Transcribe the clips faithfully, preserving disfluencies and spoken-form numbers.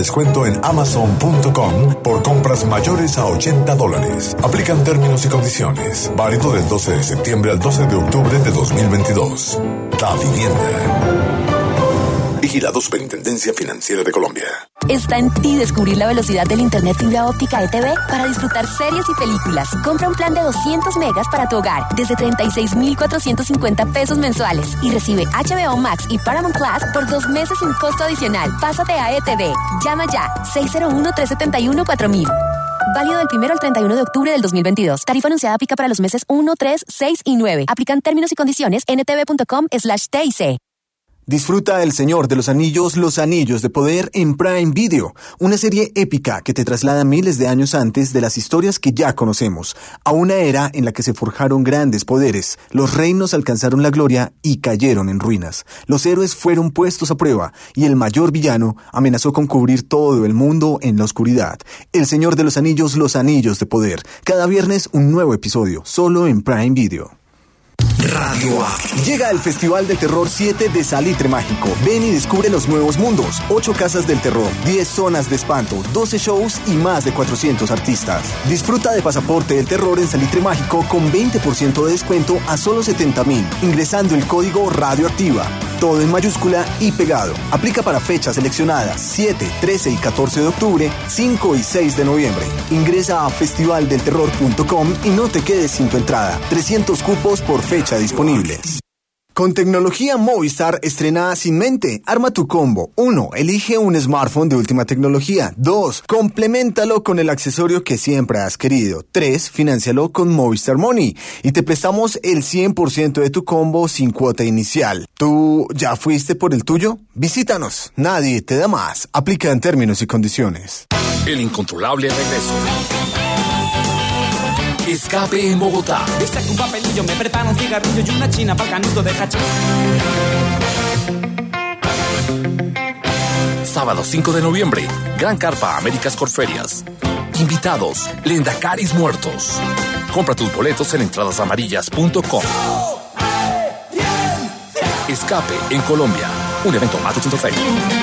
descuento en amazon punto com por compras mayores a ochenta dólares. Aplican términos y condiciones. Válido del doce de septiembre al doce de octubre de dos mil veintidós. Da Vivienda. Vigilado Superintendencia Financiera de Colombia. Está en ti descubrir la velocidad del internet fibra óptica E T V para disfrutar series y películas. Compra un plan de doscientos megas para tu hogar desde treinta y seis mil cuatrocientos cincuenta pesos mensuales y recibe H B O Max y Paramount Plus por dos meses sin costo adicional. Pásate a E T V. Llama ya seis cero uno, tres siete uno, cuatro mil. Válido del primero al treinta y uno de octubre del dos mil veintidós. Tarifa anunciada aplica para los meses uno, tres, seis y nueve. Aplican términos y condiciones en ntv.com slash TIC. Disfruta El Señor de los Anillos, Los Anillos de Poder en Prime Video, una serie épica que te traslada miles de años antes de las historias que ya conocemos, a una era en la que se forjaron grandes poderes, los reinos alcanzaron la gloria y cayeron en ruinas, los héroes fueron puestos a prueba y el mayor villano amenazó con cubrir todo el mundo en la oscuridad. El Señor de los Anillos, Los Anillos de Poder, cada viernes un nuevo episodio, solo en Prime Video. Radio A. Llega el Festival de Terror siete de Salitre Mágico. Ven y descubre los nuevos mundos. ocho casas del terror, diez zonas de espanto, doce shows y más de cuatrocientos artistas. Disfruta de Pasaporte del Terror en Salitre Mágico con veinte por ciento de descuento a solo setenta mil, ingresando el código Radioactiva. Todo en mayúscula y pegado. Aplica para fechas seleccionadas siete, trece y catorce de octubre, cinco y seis de noviembre. Ingresa a festival del terror punto com y no te quedes sin tu entrada. trescientos cupos por fecha disponibles. Con tecnología Movistar estrenada sin mente, arma tu combo. uno. Elige un smartphone de última tecnología. dos. Compleméntalo con el accesorio que siempre has querido. tres. Financialo con Movistar Money y te prestamos el cien por ciento de tu combo sin cuota inicial. ¿Tú ya fuiste por el tuyo? Visítanos. Nadie te da más. Aplica en términos y condiciones. El incontrolable regreso. Escape en Bogotá. Yo saco un papelillo, me preparo un cigarrillo y una china para canuto de hachís. Sábado cinco de noviembre, Gran Carpa Américas Corferias. Invitados, Lendacaris Muertos. Compra tus boletos en entradas amarillas punto com. Escape en Colombia, un evento más de Fe.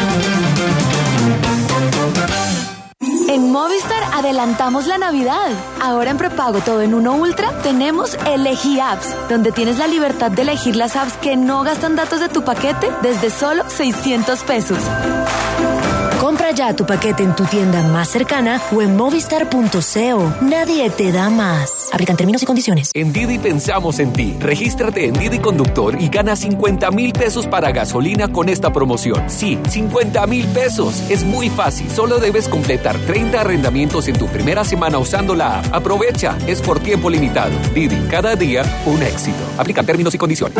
En Movistar adelantamos la Navidad. Ahora en prepago todo en uno Ultra tenemos Elegí Apps, donde tienes la libertad de elegir las apps que no gastan datos de tu paquete desde solo seiscientos pesos. Compra ya tu paquete en tu tienda más cercana o en movistar punto co. Nadie te da más. Aplican términos y condiciones. En Didi pensamos en ti. Regístrate en Didi Conductor y gana cincuenta mil pesos para gasolina con esta promoción. Sí, cincuenta mil pesos. Es muy fácil. Solo debes completar treinta arrendamientos en tu primera semana usando la app. Aprovecha. Es por tiempo limitado. Didi, cada día un éxito. Aplican términos y condiciones.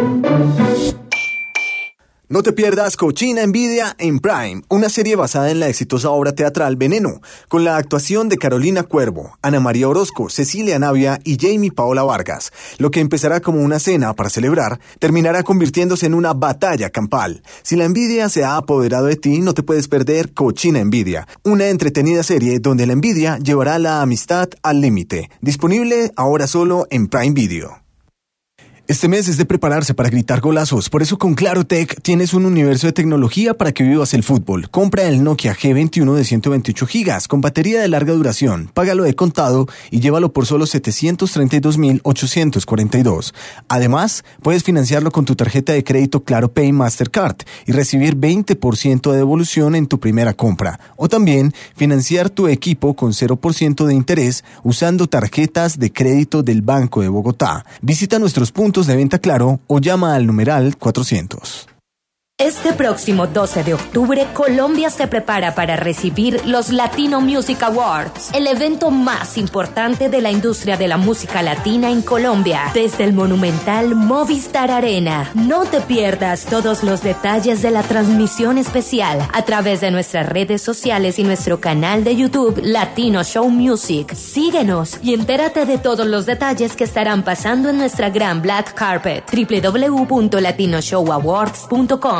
No te pierdas Cochina Envidia en Prime, una serie basada en la exitosa obra teatral Veneno, con la actuación de Carolina Cuervo, Ana María Orozco, Cecilia Navia y Jamie Paola Vargas. Lo que empezará como una cena para celebrar, terminará convirtiéndose en una batalla campal. Si la envidia se ha apoderado de ti, no te puedes perder Cochina Envidia, una entretenida serie donde la envidia llevará la amistad al límite. Disponible ahora solo en Prime Video. Este mes es de prepararse para gritar golazos, por eso con Clarotech tienes un universo de tecnología para que vivas el fútbol. Compra el Nokia G veintiuno de ciento veintiocho gigas con batería de larga duración, págalo de contado y llévalo por solo setecientos treinta y dos mil ochocientos cuarenta y dos. Además, puedes financiarlo con tu tarjeta de crédito Claro Pay Mastercard y recibir veinte por ciento de devolución en tu primera compra. O también financiar tu equipo con cero por ciento de interés usando tarjetas de crédito del Banco de Bogotá. Visita nuestros puntos de venta Claro o llama al numeral cuatrocientos. Este próximo doce de octubre, Colombia se prepara para recibir los Latino Music Awards, el evento más importante de la industria de la música latina en Colombia, desde el monumental Movistar Arena. No te pierdas todos los detalles de la transmisión especial a través de nuestras redes sociales y nuestro canal de YouTube Latino Show Music. Síguenos y entérate de todos los detalles que estarán pasando en nuestra gran Black Carpet. doble u doble u doble u punto latino show awards punto com.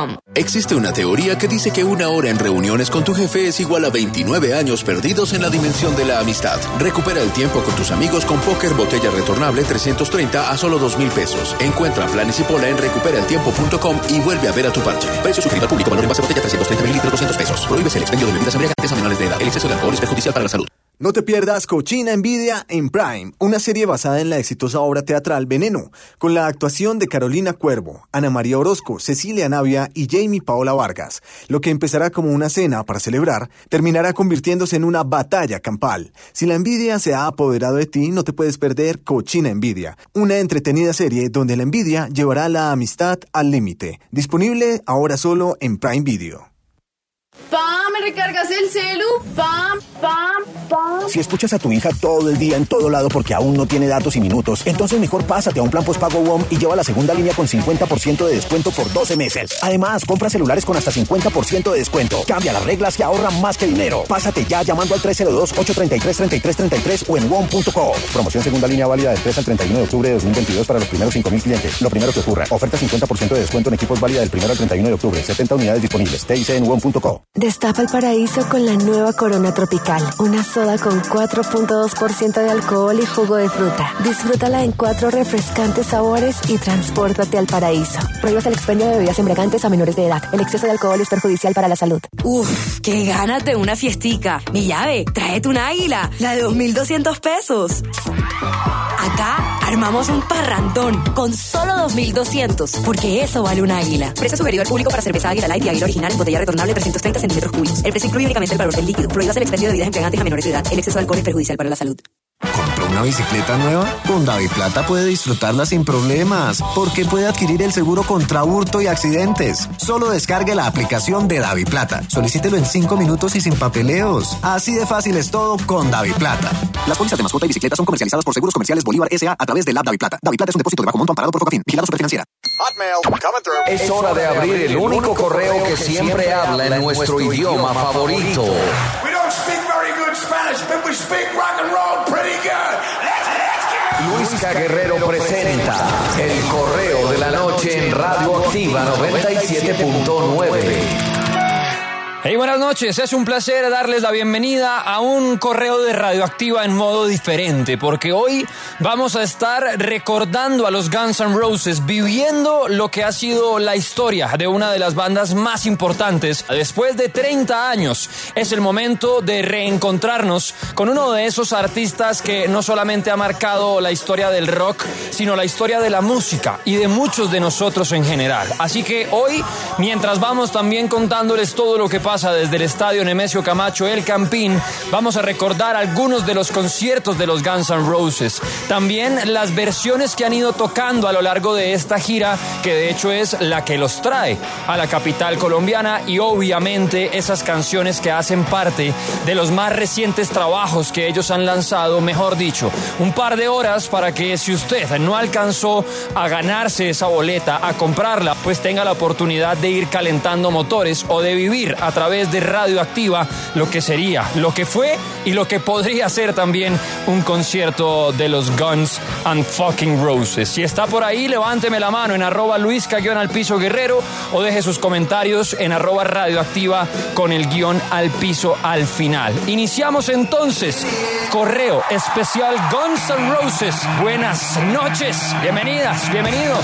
com. Existe una teoría que dice que una hora en reuniones con tu jefe es igual a veintinueve años perdidos en la dimensión de la amistad. Recupera el tiempo con tus amigos con Póker Botella Retornable trescientos treinta a solo dos mil pesos. Encuentra planes y pola en recupera el tiempo punto com y vuelve a ver a tu parche. Precio sugerido al público, valor en base botella trescientos treinta mililitros, doscientos pesos. Prohíbes el expendio de bebidas embriagantes a menores de edad. El exceso de alcohol es perjudicial para la salud. No te pierdas Cochina Envidia en Prime, una serie basada en la exitosa obra teatral Veneno, con la actuación de Carolina Cuervo, Ana María Orozco, Cecilia Navia y Jamie Paola Vargas. Lo que empezará como una cena para celebrar, terminará convirtiéndose en una batalla campal. Si la envidia se ha apoderado de ti, no te puedes perder Cochina Envidia, una entretenida serie donde la envidia llevará la amistad al límite. Disponible ahora solo en Prime Video. Pa, ¿me recargas el celu? Pam, pam, pam. Si escuchas a tu hija todo el día en todo lado porque aún no tiene datos y minutos, entonces mejor pásate a un plan postpago WOM y lleva la segunda línea con cincuenta por ciento de descuento por doce meses. Además, compra celulares con hasta cincuenta por ciento de descuento. Cambia las reglas y ahorra más que dinero. Pásate ya llamando al tres cero dos, ocho tres tres, tres tres tres tres o en wom punto co. Promoción segunda línea válida del tres al treinta y uno de octubre de dos mil veintidós para los primeros cinco mil clientes. Lo primero que ocurra. Oferta cincuenta por ciento de descuento en equipos válida del primero al treinta y uno de octubre. setenta unidades disponibles. T I C en wom punto co. Destapa el paraíso con la nueva Corona Tropical, una soda con cuatro punto dos por ciento de alcohol y jugo de fruta. Disfrútala en cuatro refrescantes sabores y transpórtate al paraíso. Prohíbas el expendio de bebidas embriagantes a menores de edad. El exceso de alcohol es perjudicial para la salud. Uf, qué ganas de una fiestica. Mi llave, tráete un águila, la de dos mil doscientos pesos. Acá armamos un parrandón con solo dos mil doscientos, porque eso vale un águila. Precio sugerido al público para cerveza Águila Light y Águila Original en botella retornable trescientos treinta centímetros cúbicos. El precio incluye únicamente el valor del líquido. Prohíbas el expendio de bebidas embriagantes a menores de edad. El exceso de alcohol es perjudicial para la salud. ¿Compró una bicicleta nueva? Con DaviPlata puede disfrutarla sin problemas, porque puede adquirir el seguro contra hurto y accidentes. Solo descargue la aplicación de DaviPlata. Solicítelo en cinco minutos y sin papeleos. Así de fácil es todo con DaviPlata. Las pólizas de mascota y bicicleta son comercializadas por Seguros Comerciales Bolívar S A a través de la DaviPlata. DaviPlata es un depósito de bajo monto amparado por Focafin. Vigilado Superfinanciera. Es hora de abrir el único correo que siempre habla en nuestro idioma favorito. We don't speak very good Spanish, but we speak rock and roll pretty good. Let's, let's Luisca Guerrero presenta El Correo de la Noche en Radioactiva noventa y siete punto nueve. Hey, buenas noches, es un placer darles la bienvenida a un correo de Radioactiva en modo diferente, porque hoy vamos a estar recordando a los Guns N' Roses, viviendo lo que ha sido la historia de una de las bandas más importantes. Después de treinta años, es el momento de reencontrarnos con uno de esos artistas que no solamente ha marcado la historia del rock, sino la historia de la música y de muchos de nosotros en general. Así que hoy, mientras vamos también contándoles todo lo que pasa desde el estadio Nemesio Camacho El Campín, vamos a recordar algunos de los conciertos de los Guns N' Roses, también las versiones que han ido tocando a lo largo de esta gira, que de hecho es la que los trae a la capital colombiana, y obviamente esas canciones que hacen parte de los más recientes trabajos que ellos han lanzado. Mejor dicho, un par de horas para que, si usted no alcanzó a ganarse esa boleta, a comprarla, pues tenga la oportunidad de ir calentando motores o de vivir a través de Radioactiva lo que sería, lo que fue y lo que podría ser también un concierto de los Guns and fucking Roses. Si está por ahí, levánteme la mano en arroba Luisca guión al piso Guerrero o deje sus comentarios en arroba Radioactiva con el guión al piso al final. Iniciamos entonces correo especial Guns N' Roses. Buenas noches, bienvenidas, bienvenidos.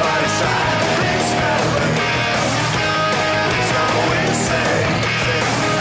Everybody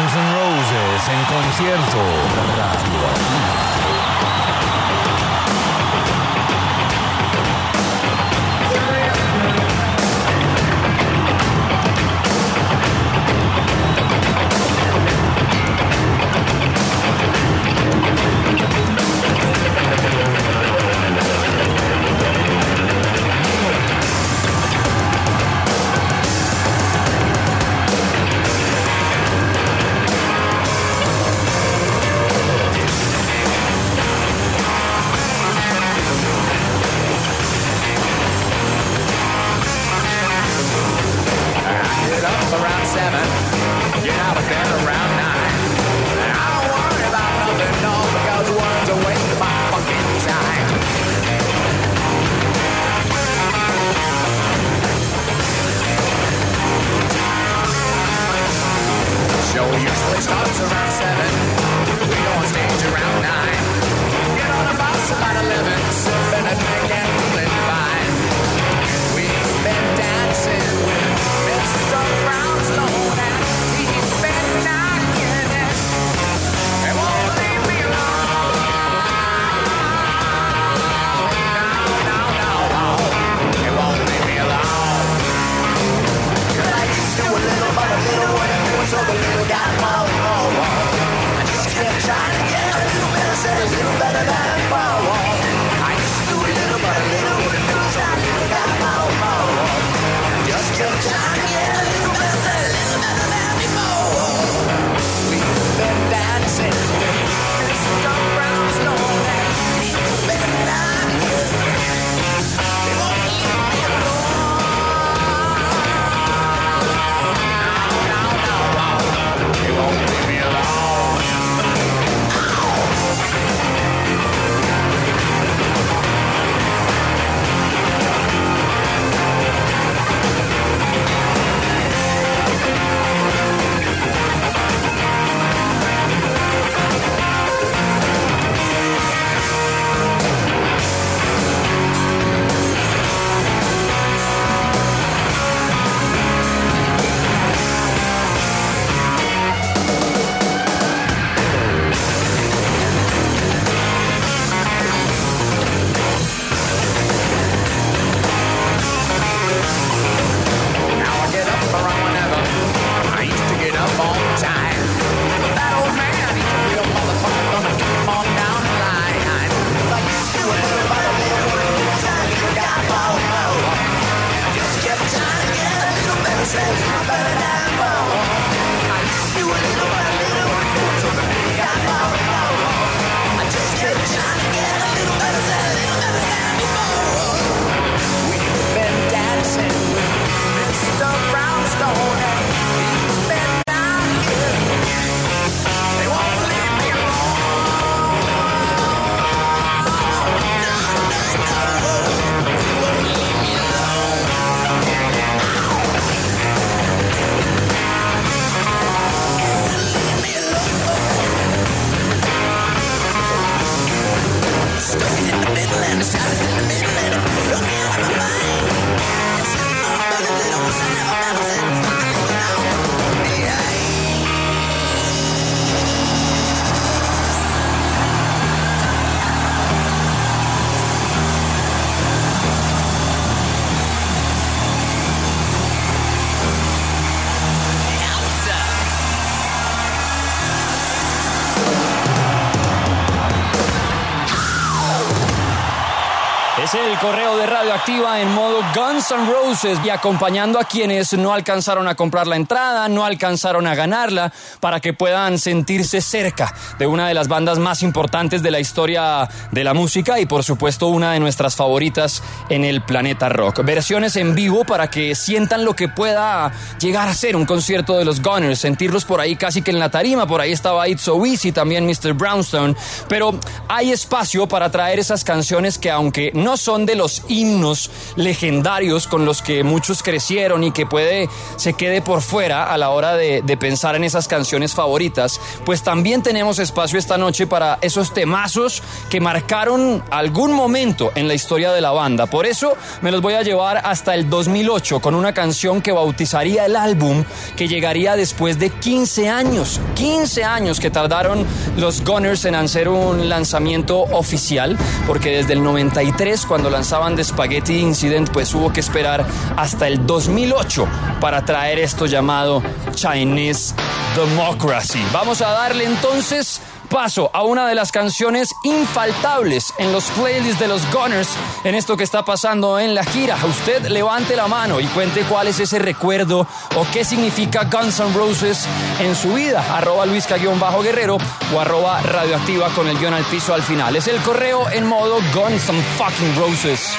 Guns N' Roses en concierto. Radioactiva. Es el correo de Radioactiva en modo Guns N' Roses y acompañando a quienes no alcanzaron a comprar la entrada, no alcanzaron a ganarla, para que puedan sentirse cerca de una de las bandas más importantes de la historia de la música y por supuesto una de nuestras favoritas en el planeta rock. Versiones en vivo para que sientan lo que pueda llegar a ser un concierto de los Gunners, sentirlos por ahí casi que en la tarima. Por ahí estaba It's So Easy, también mister Brownstone, pero hay espacio para traer esas canciones que, aunque no algunos son de los himnos legendarios con los que muchos crecieron y que puede se quede por fuera a la hora de, de pensar en esas canciones favoritas, pues también tenemos espacio esta noche para esos temazos que marcaron algún momento en la historia de la banda. Por eso me los voy a llevar hasta el dos mil ocho con una canción que bautizaría el álbum, que llegaría después de quince años, quince años que tardaron los Gunners en hacer un lanzamiento oficial, porque desde el noventa y tres, cuando lanzaban The Spaghetti Incident, pues hubo que esperar hasta el dos mil ocho para traer esto llamado Chinese Democracy. Vamos a darle entonces paso a una de las canciones infaltables en los playlists de los Gunners en esto que está pasando en la gira. Usted levante la mano y cuente cuál es ese recuerdo o qué significa Guns N' Roses en su vida. Arroba Luisca-Guerrero o arroba Radioactiva con el guión al piso al final. Es el correo en modo Guns N' fucking Roses.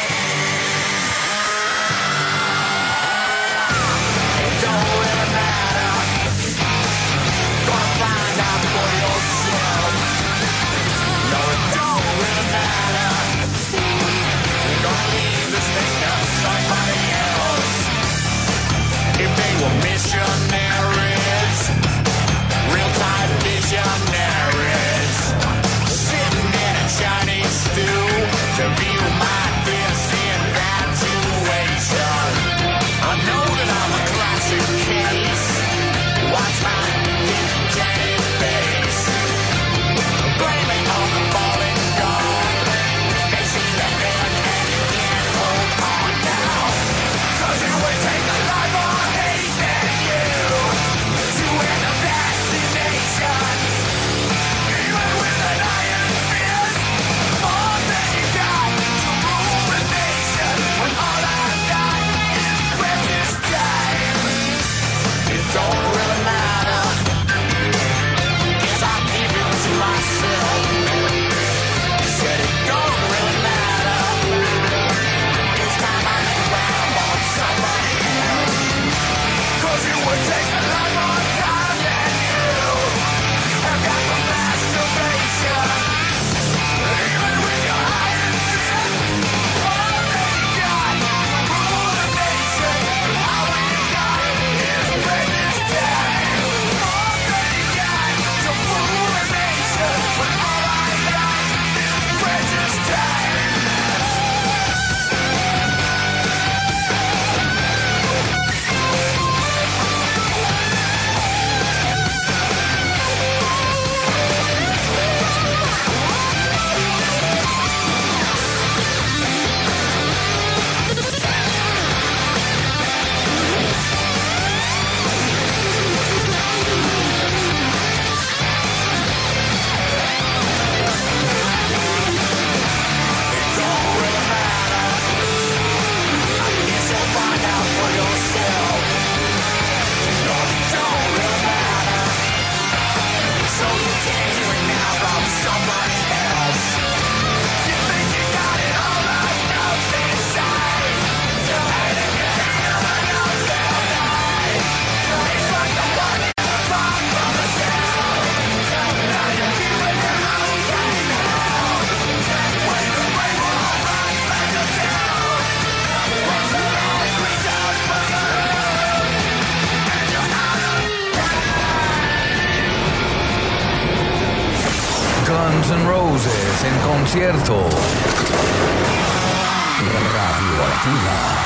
Guns N' Roses en concierto. Radioactiva.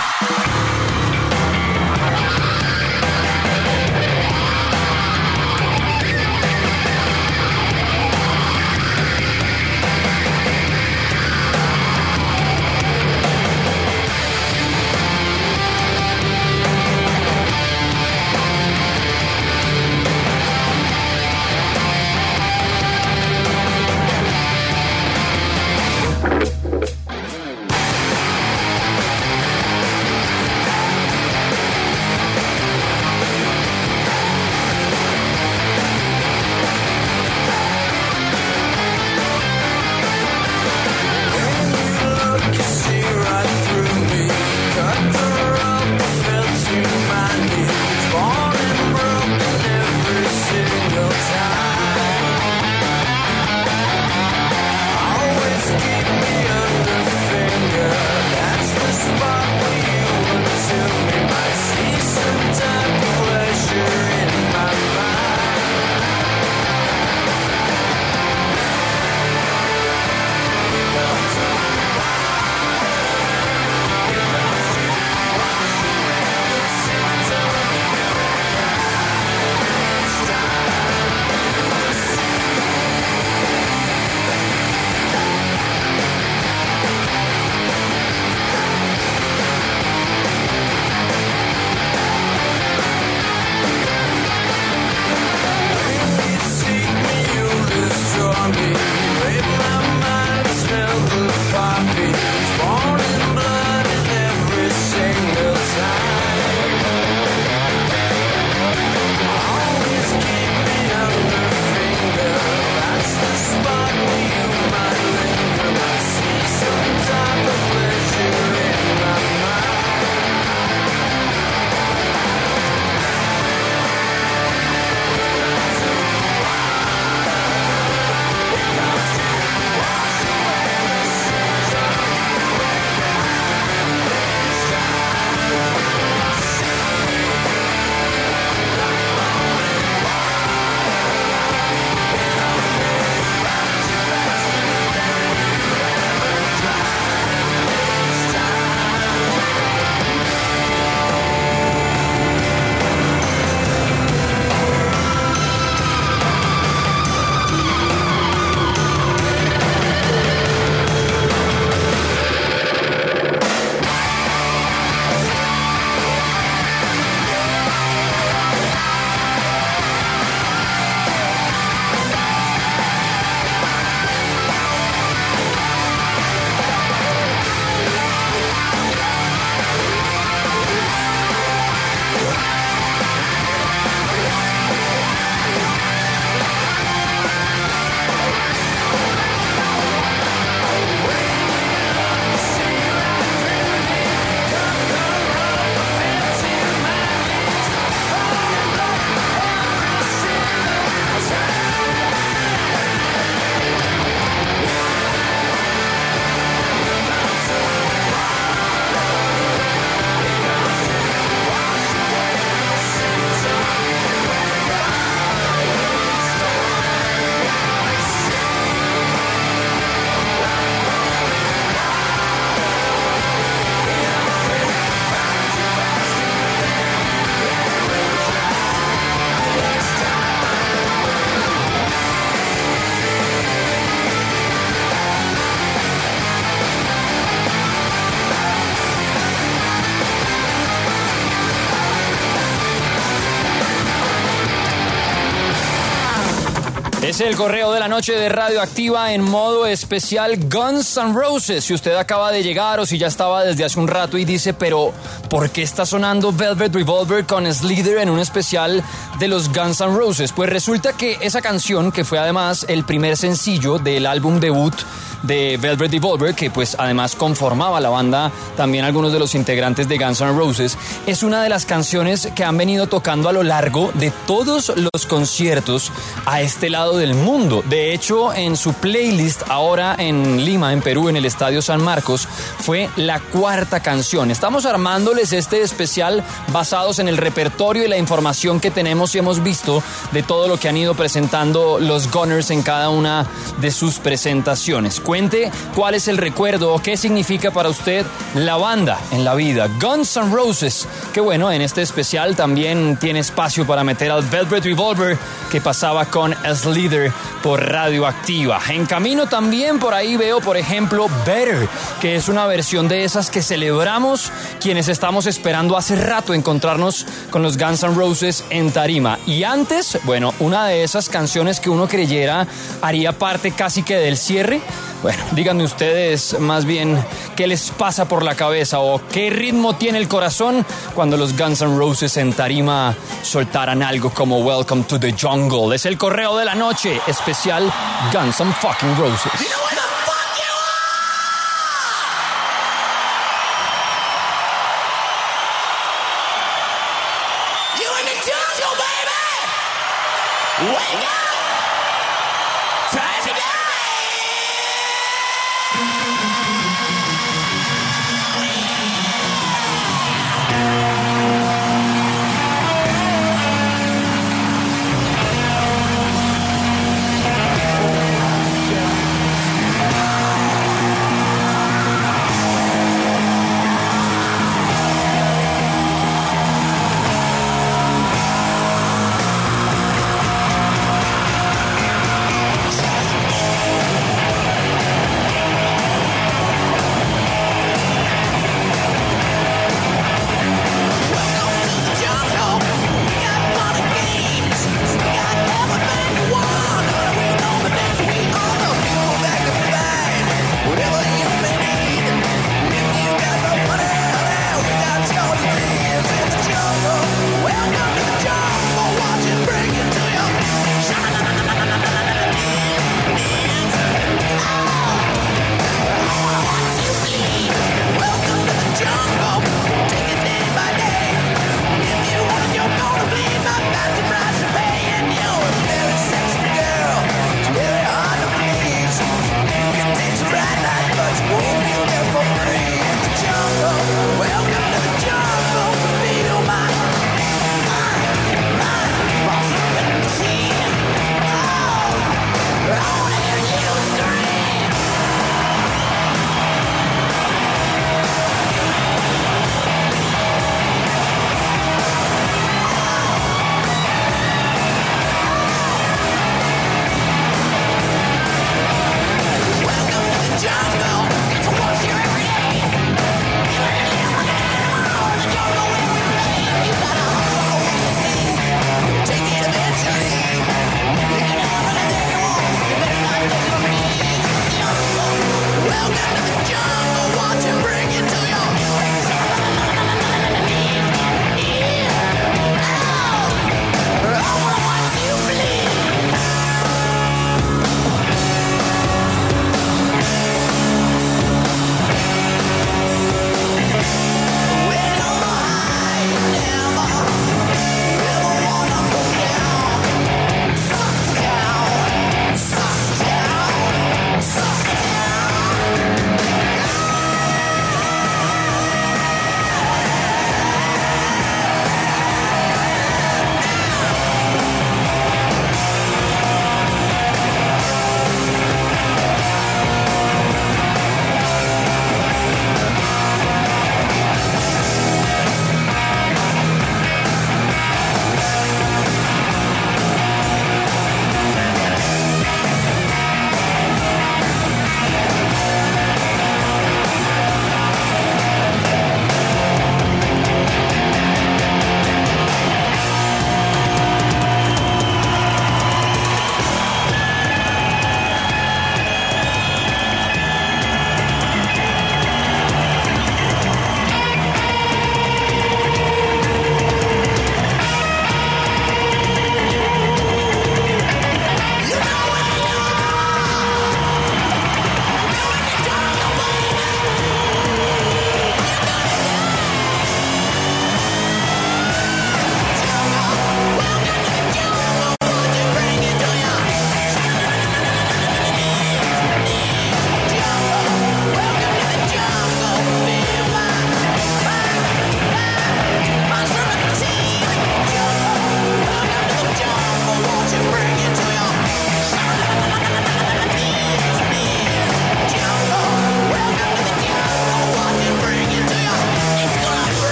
Es el correo de la noche de Radioactiva en modo especial Guns N' Roses. Si usted acaba de llegar o si ya estaba desde hace un rato y dice, pero ¿por qué está sonando Velvet Revolver con Slither en un especial de los Guns N' Roses? Pues resulta que esa canción, que fue además el primer sencillo del álbum debut de Velvet Revolver, que pues además conformaba la banda también algunos de los integrantes de Guns N' Roses, es una de las canciones que han venido tocando a lo largo de todos los conciertos a este lado del mundo. De hecho, en su playlist ahora en Lima, en Perú, en el Estadio San Marcos, fue la cuarta canción. Estamos armándoles este especial basados en el repertorio y la información que tenemos y hemos visto de todo lo que han ido presentando los Gunners en cada una de sus presentaciones. Cuente cuál es el recuerdo o qué significa para usted la banda en la vida. Guns N' Roses, que bueno, en este especial también tiene espacio para meter al Velvet Revolver que pasaba con Slither por Radioactiva. En camino también por ahí veo, por ejemplo, Better, que es una versión de esas que celebramos quienes estamos esperando hace rato encontrarnos con los Guns N' Roses en tarima. Y antes, bueno, una de esas canciones que uno creyera haría parte casi que del cierre. Bueno, díganme ustedes más bien qué les pasa por la cabeza o qué ritmo tiene el corazón cuando los Guns N' Roses en tarima soltaran algo como Welcome to the Jungle. Es el correo de la noche especial Guns N' fucking Roses.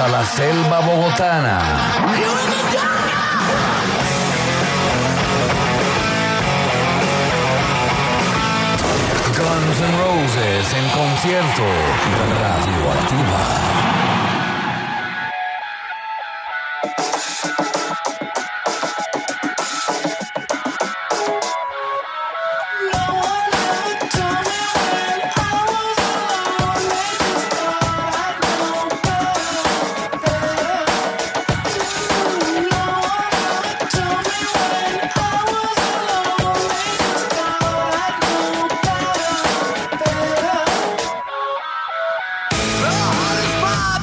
a la selva bogotana. Guns N' Roses en concierto. Radioactiva. The hardest part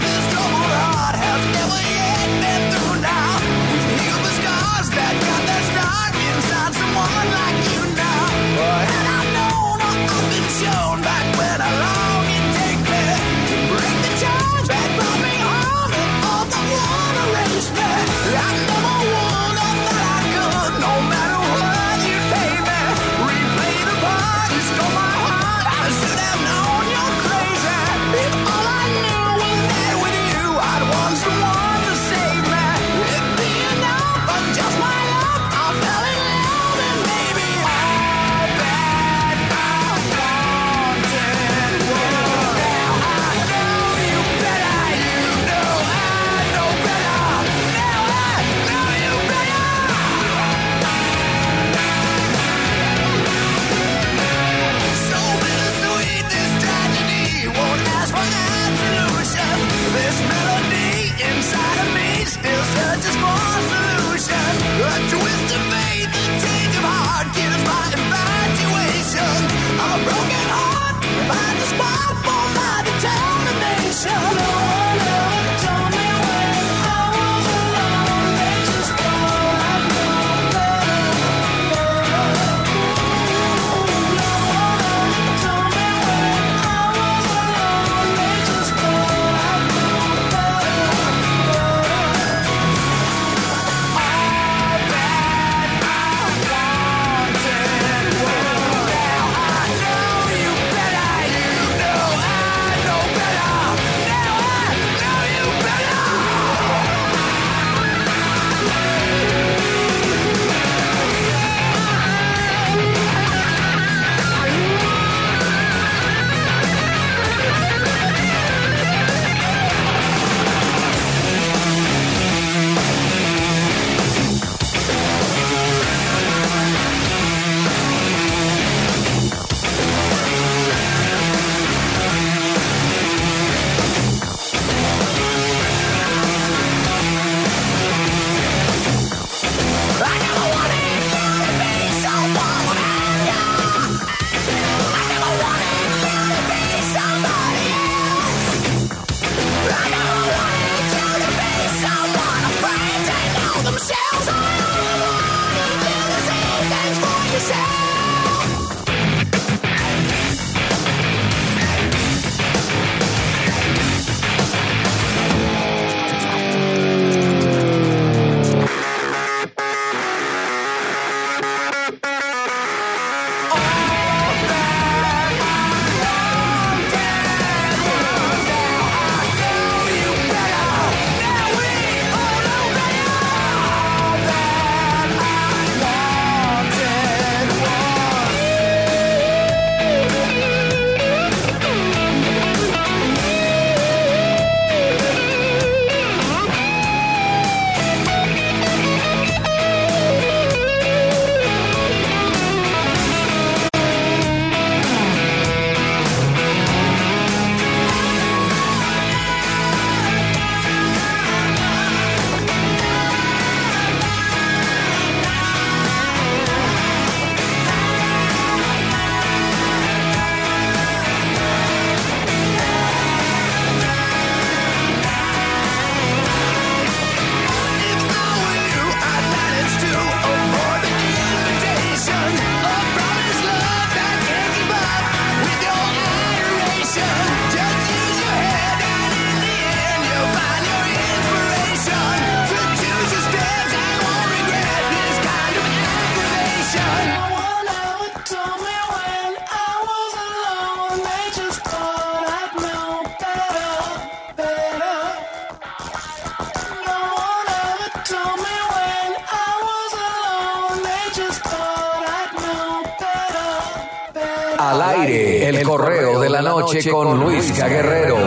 Al aire, el correo de la noche con Luisca Guerrero.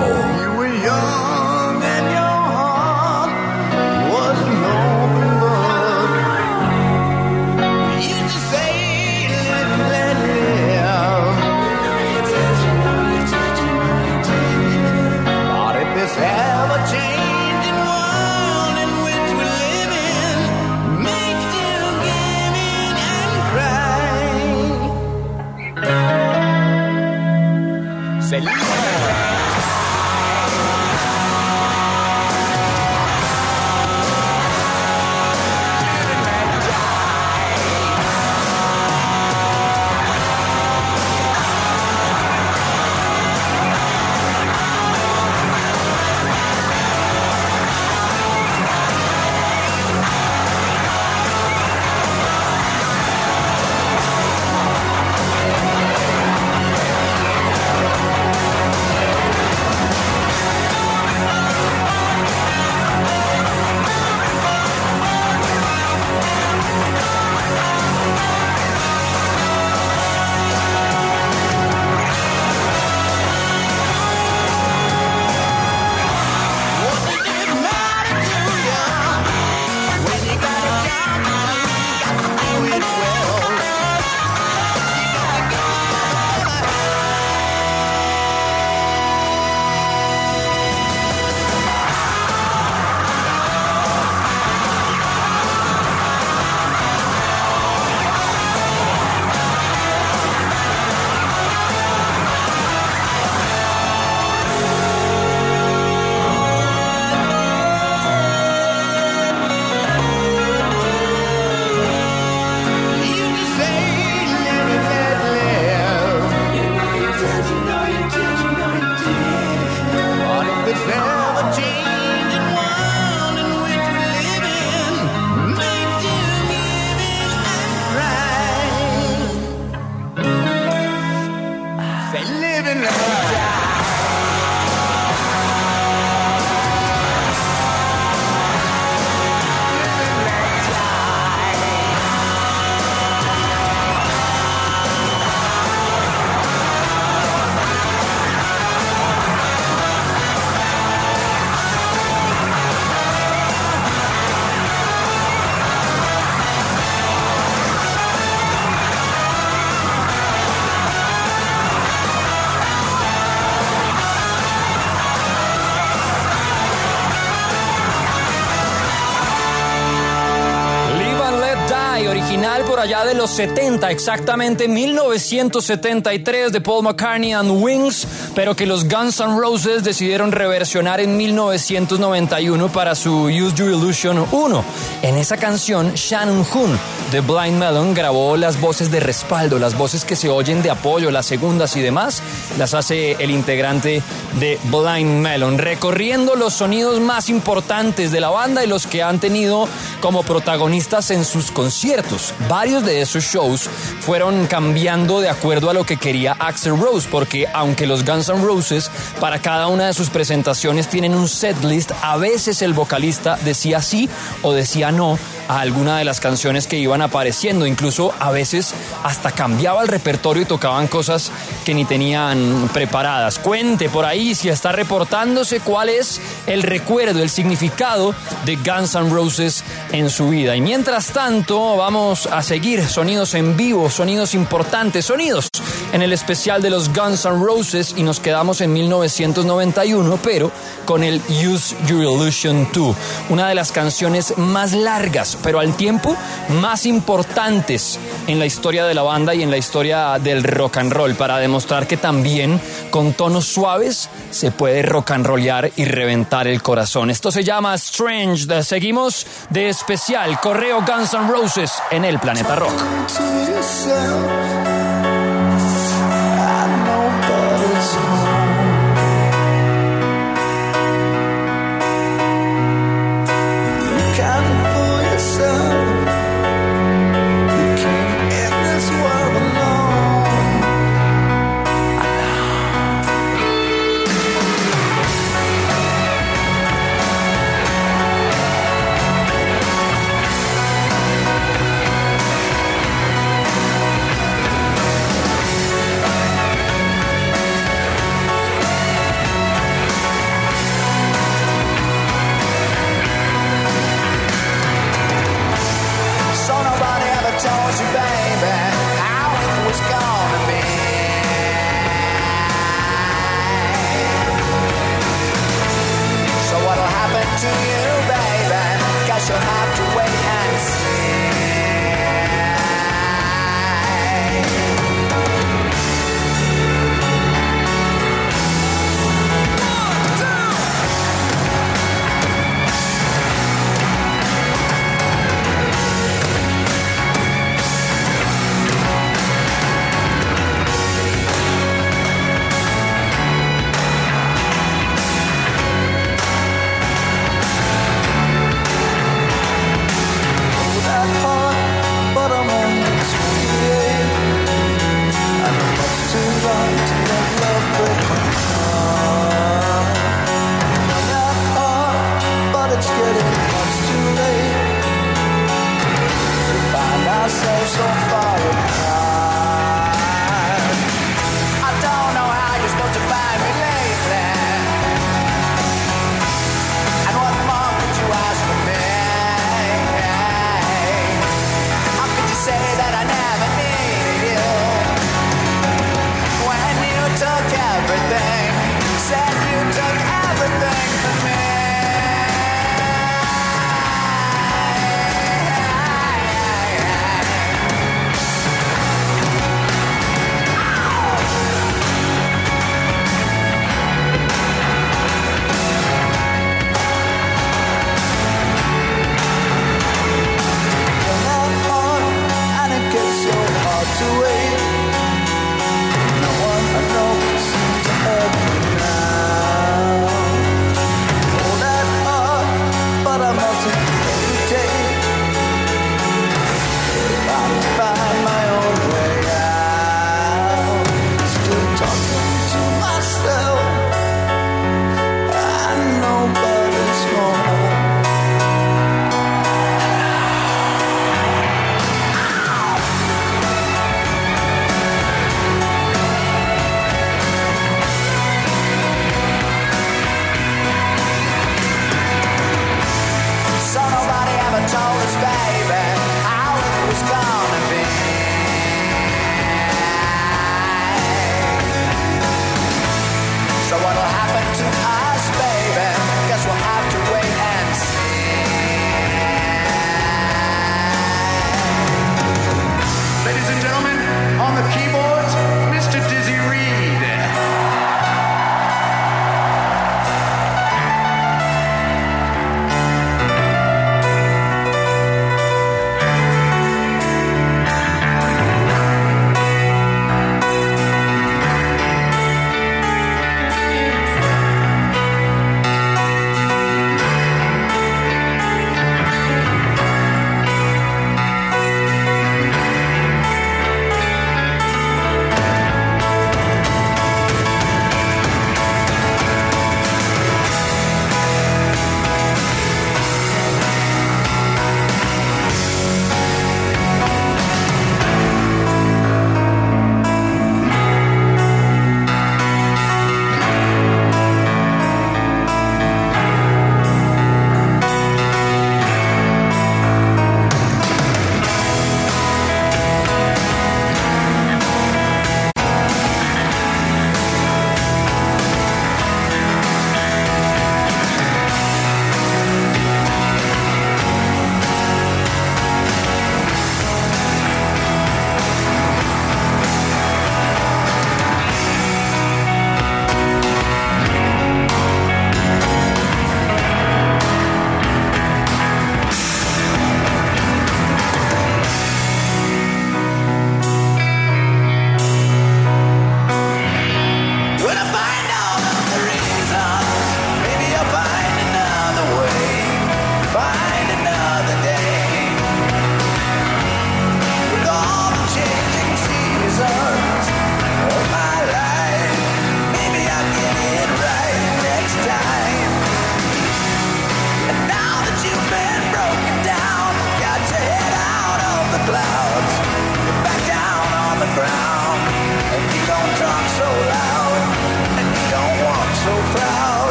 Por allá de los setenta, exactamente mil novecientos setenta y tres, de Paul McCartney and Wings, pero que los Guns N' Roses decidieron reversionar en mil novecientos noventa y uno para su Use Your Illusion uno. En esa canción, Shannon Hoon de Blind Melon grabó las voces de respaldo, las voces que se oyen de apoyo, las segundas y demás, las hace el integrante de Blind Melon, recorriendo los sonidos más importantes de la banda y los que han tenido como protagonistas en sus conciertos. Varios de esos shows fueron cambiando de acuerdo a lo que quería Axl Rose, porque aunque los Guns N' Roses para cada una de sus presentaciones tienen un setlist, a veces el vocalista decía sí o decía no a alguna de las canciones que iban apareciendo. Incluso a veces hasta cambiaba el repertorio y tocaban cosas que ni tenían preparadas. Cuente por ahí si está reportándose cuál es el recuerdo, el significado de Guns N' Roses en su vida. Y mientras tanto vamos a seguir sonidos en vivo, sonidos importantes, sonidos en el especial de los Guns N' Roses, y nos quedamos en mil novecientos noventa y uno, pero con el Use Your Illusion dos, una de las canciones más largas, pero al tiempo más importantes en la historia de la banda y en la historia del rock and roll, para demostrar que también con tonos suaves se puede rock and rollear y reventar el corazón. Esto se llama Strange. Seguimos de especial Correo Guns N' Roses en el Planeta Rock.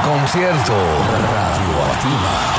concierto. Radioactiva.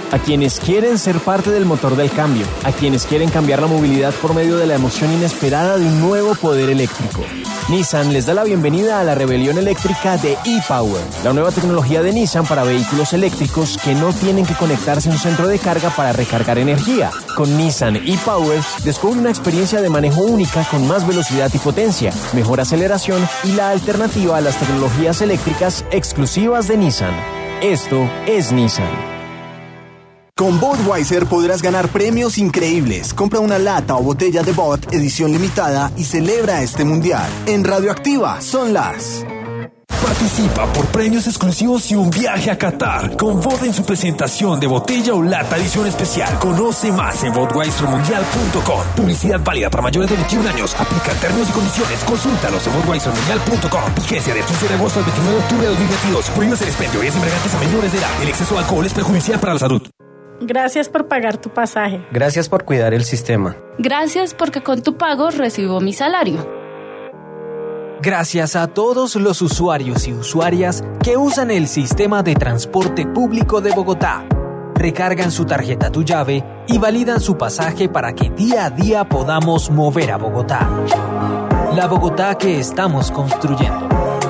a quienes quieren ser parte del motor del cambio, a quienes quieren cambiar la movilidad por medio de la emoción inesperada de un nuevo poder eléctrico. Nissan les da la bienvenida a la rebelión eléctrica de e-Power, la nueva tecnología de Nissan para vehículos eléctricos que no tienen que conectarse a un centro de carga para recargar energía. Con Nissan e-Power, descubre una experiencia de manejo única con más velocidad y potencia, mejor aceleración y la alternativa a las tecnologías eléctricas exclusivas de Nissan. Esto es Nissan. Con Budweiser podrás ganar premios increíbles. Compra una lata o botella de Bud edición limitada y celebra este mundial. En Radioactiva son las... Participa por premios exclusivos y un viaje a Qatar con Bud en su presentación de botella o lata edición especial. Conoce más en budweiser mundial punto com. Publicidad válida para mayores de veintiún años. Aplica términos y condiciones. Consúltalos en budweiser mundial punto com. Vigencia del quince de agosto al veintinueve de octubre de dos mil veintidós. Prohíbe el expendio y es embriagantes a menores de edad. El exceso de alcohol es perjudicial para la salud. Gracias por pagar tu pasaje. Gracias por cuidar el sistema. Gracias porque con tu pago recibo mi salario. Gracias a todos los usuarios y usuarias que usan el sistema de transporte público de Bogotá. Recargan su tarjeta Tu Llave y validan su pasaje para que día a día podamos mover a Bogotá. La Bogotá que estamos construyendo.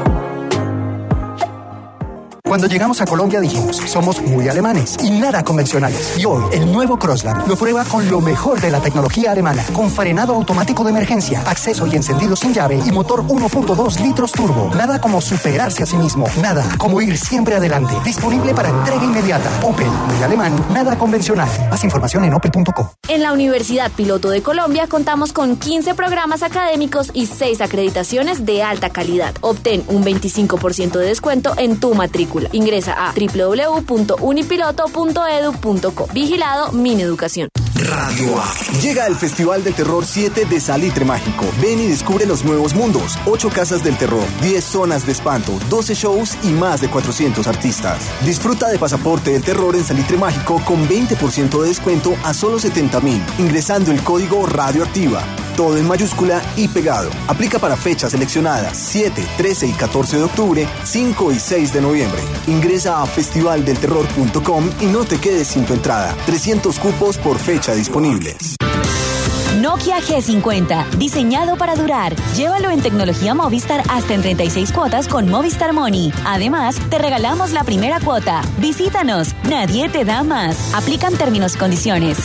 Cuando llegamos a Colombia dijimos, somos muy alemanes y nada convencionales. Y hoy, el nuevo Crossland lo prueba con lo mejor de la tecnología alemana, con frenado automático de emergencia, acceso y encendido sin llave y motor uno punto dos litros turbo. Nada como superarse a sí mismo, nada como ir siempre adelante. Disponible para entrega inmediata. Opel, muy alemán, nada convencional. Más información en opel punto co. En la Universidad Piloto de Colombia contamos con quince programas académicos y seis acreditaciones de alta calidad. Obtén un veinticinco por ciento de descuento en tu matrícula. Ingresa a doble u doble u doble u punto unipiloto punto edu punto co. Vigilado Mineducación. Radio A. Llega el Festival del Terror siete de Salitre Mágico. Ven y descubre los nuevos mundos. ocho casas del terror, diez zonas de espanto, doce shows y más de cuatrocientos artistas. Disfruta de Pasaporte del Terror en Salitre Mágico con veinte por ciento de descuento a solo setenta mil, ingresando el código Radioactiva. Todo en mayúscula y pegado. Aplica para fechas seleccionadas siete, trece y catorce de octubre, cinco y seis de noviembre. Ingresa a festival del terror punto com y no te quedes sin tu entrada. trescientos cupos por fecha disponibles. Nokia G cincuenta, diseñado para durar. Llévalo en tecnología Movistar hasta en treinta y seis cuotas con Movistar Money. Además, te regalamos la primera cuota. Visítanos, nadie te da más. Aplican términos y condiciones.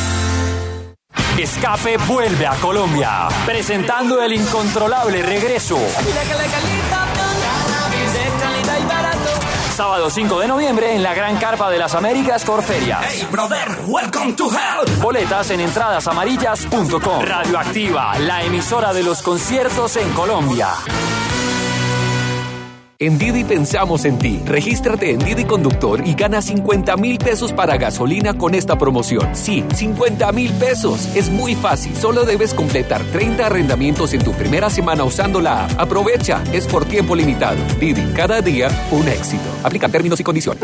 Escape vuelve a Colombia, presentando el incontrolable regreso. Sábado cinco de noviembre en la Gran Carpa de las Américas Corferias. Hey brother, welcome to hell. Boletas en entradas amarillas punto com. Radioactiva, la emisora de los conciertos en Colombia. En Didi pensamos en ti. Regístrate en Didi Conductor y gana cincuenta mil pesos para gasolina con esta promoción. Sí, cincuenta mil pesos. Es muy fácil. Solo debes completar treinta arrendamientos en tu primera semana usando la app. Aprovecha. Es por tiempo limitado. Didi, cada día un éxito. Aplica términos y condiciones.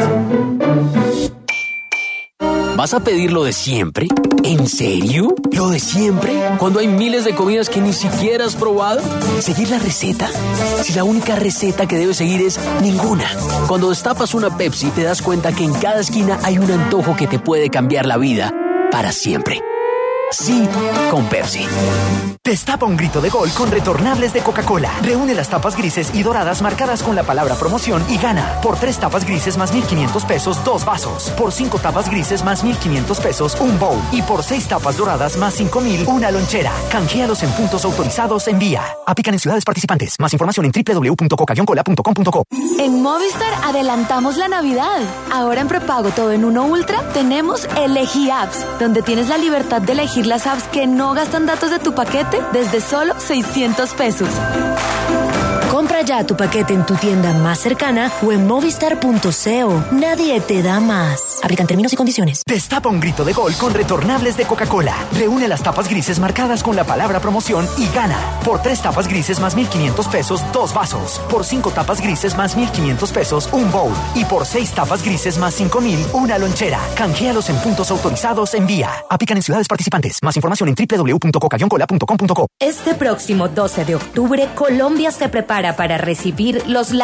¿Vas a pedir lo de siempre? ¿En serio? ¿Lo de siempre? ¿Cuando hay miles de comidas que ni siquiera has probado? ¿Seguir la receta? Si la única receta que debes seguir es ninguna. Cuando destapas una Pepsi te das cuenta que en cada esquina hay un antojo que te puede cambiar la vida para siempre. Sí, con Pepsi. Destapa un grito de gol con retornables de Coca-Cola. Reúne las tapas grises y doradas marcadas con la palabra promoción y gana. Por tres tapas grises más mil quinientos pesos, dos vasos. Por cinco tapas grises más mil quinientos pesos, un bowl. Y por seis tapas doradas más cinco mil, una lonchera. Canjealos en puntos autorizados en Vía. Aplican en ciudades participantes. Más información en doble u doble u doble u punto coca cola punto com punto co. En Movistar adelantamos la Navidad. Ahora en prepago todo en uno Ultra tenemos Elegí Apps, donde tienes la libertad de elegir las apps que no gastan datos de tu paquete desde solo seiscientos pesos. Compra ya tu paquete en tu tienda más cercana o en movistar punto co. Nadie te da más. Aplican términos y condiciones. Destapa un grito de gol con retornables de Coca-Cola. Reúne las tapas grises marcadas con la palabra promoción y gana. Por tres tapas grises más mil quinientos pesos, dos vasos. Por cinco tapas grises más mil quinientos pesos, un bowl. Y por seis tapas grises más cinco mil, una lonchera. Canjealos en puntos autorizados en Vía. Aplican en ciudades participantes. Más información en doble u doble u doble u punto coca cola punto com punto co. Este próximo doce de octubre, Colombia se prepara para recibir los